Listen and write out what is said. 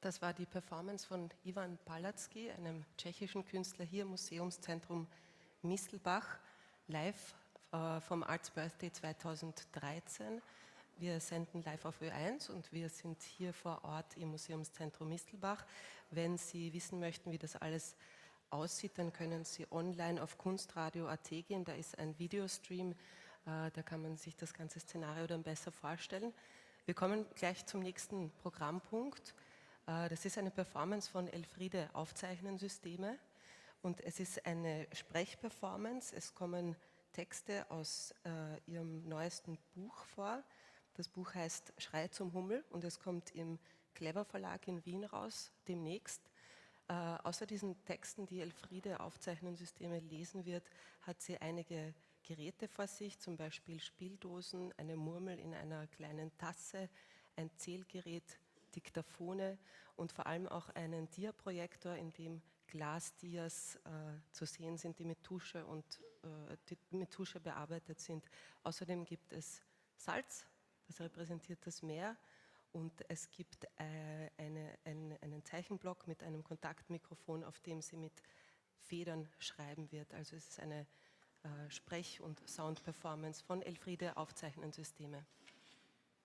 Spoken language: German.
Das war die Performance von Ivan Palacki, einem tschechischen Künstler hier im Museumszentrum Mistelbach, live vom Arts Birthday 2013. Wir senden live auf Ö1 und wir sind hier vor Ort im Museumszentrum Mistelbach. Wenn Sie wissen möchten, wie das alles aussieht, dann können Sie online auf kunstradio.at gehen. Da ist ein Videostream, da kann man sich das ganze Szenario dann besser vorstellen. Wir kommen gleich zum nächsten Programmpunkt. Das ist eine Performance von Elfriede Aufzeichnensysteme und es ist eine Sprechperformance. Es kommen Texte aus ihrem neuesten Buch vor. Das Buch heißt Schrei zum Hummel und es kommt im Clever Verlag in Wien raus demnächst. Außer diesen Texten, die Elfriede Aufzeichnensysteme lesen wird, hat sie einige Geräte vor sich, zum Beispiel Spieldosen, eine Murmel in einer kleinen Tasse, ein Zählgerät, Diktaphone und vor allem auch einen Diaprojektor, in dem Glasdias zu sehen sind, die mit Tusche bearbeitet sind. Außerdem gibt es Salz, das repräsentiert das Meer, und es gibt einen Zeichenblock mit einem Kontaktmikrofon, auf dem sie mit Federn schreiben wird. Also es ist eine Sprech- und Soundperformance von Elfriede Aufzeichnensysteme.